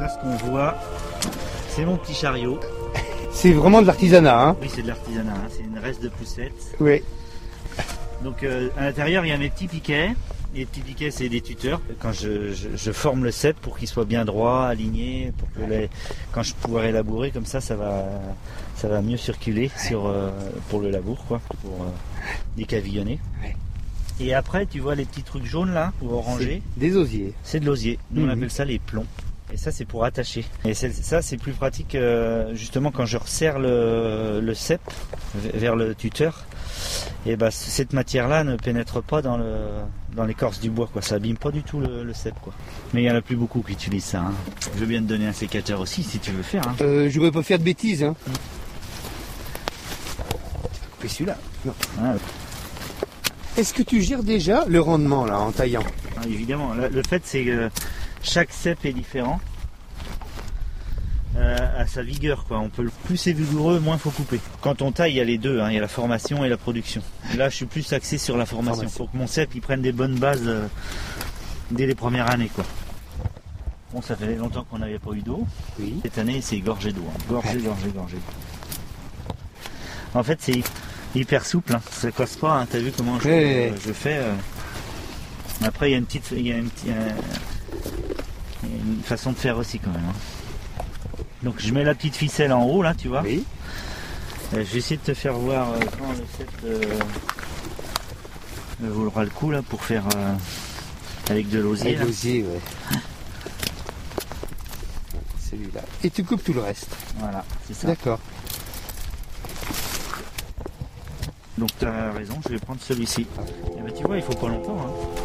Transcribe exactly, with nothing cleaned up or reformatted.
là, ce qu'on voit, c'est mon petit chariot. C'est vraiment de l'artisanat, hein? Oui, c'est de l'artisanat, hein. C'est une reste de poussette. Oui. Donc euh, à l'intérieur, il y a mes petits piquets. Les petits piquets, c'est des tuteurs. Quand je, je, je forme le cep pour qu'il soit bien droit, aligné, pour que les, quand je pourrai labourer comme ça, ça va, ça va mieux circuler sur, euh, pour le labour, quoi, pour euh, décavillonner. Ouais. Et après, tu vois les petits trucs jaunes là, ou orangés. Des osiers. C'est de l'osier. Nous, Mmh. on appelle ça les plombs. Et ça, c'est pour attacher. Et c'est, ça, c'est plus pratique euh, justement quand je resserre le, le cep vers le tuteur. Et bah, cette matière-là ne pénètre pas dans, le, dans l'écorce du bois, quoi. Ça abîme pas du tout le, le cep, quoi. Mais il n'y en a plus beaucoup qui utilisent ça, hein. Je veux bien te donner un sécateur aussi si tu veux faire, hein. Euh, je ne voudrais pas faire de bêtises, hein. Et celui-là. Non. Ah, Est-ce que tu gères déjà le rendement là en taillant? ah, évidemment. Le, le fait, c'est que chaque cep est différent. Euh, à sa vigueur, quoi. On peut, plus c'est vigoureux, moins faut couper. Quand on taille, il y a les deux, hein. Il y a la formation et la production. Là, je suis plus axé sur la formation. Il faut que mon cep il prenne des bonnes bases euh, dès les premières années, quoi. Bon, ça fait longtemps qu'on n'avait pas eu d'eau. Oui. Cette année, c'est gorgé d'eau, hein. Gorgé, gorgé, gorgé. En fait, c'est hyper souple, hein. Ça casse pas, hein. T'as vu comment je, Ouais. euh, je fais euh... Après, il y a une petite, il y a une, petite, euh... il y a une façon de faire aussi, quand même, hein. Donc je mets la petite ficelle en haut là, tu vois. Oui. Euh, je vais essayer de te faire voir euh, quand le cep euh, euh, vaudra le coup là pour faire euh, avec de l'osier. Avec là. l'osier, ouais. Celui-là. Et tu coupes tout le reste. Voilà, c'est ça. D'accord. Donc tu as raison, je vais prendre celui-ci. Et ben tu vois, il faut pas longtemps, hein.